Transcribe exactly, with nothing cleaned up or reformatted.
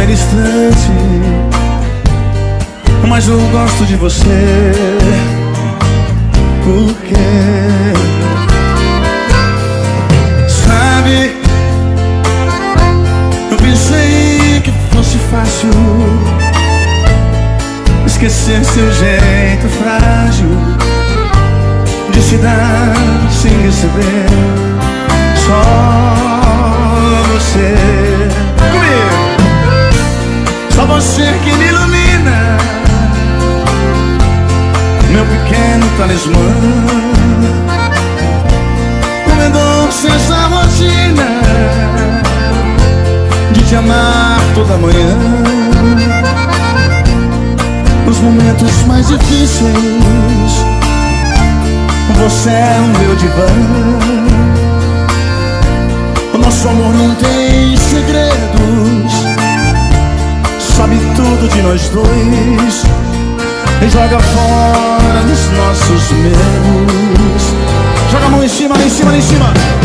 distante, mas eu gosto de você. Por quê? Sabe, eu pensei que fosse fácil esquecer seu jeito frágil de se dar sem receber. Só você, comigo, só você que me ilumina, meu pequeno talismã. Como é doce essa rotina de te amar toda manhã. Nos momentos mais difíceis, você é o meu divã. O nosso amor não tem segredos, sabe tudo de nós dois e joga fora os nossos medos. Joga a mão em cima, lá em cima, lá em cima.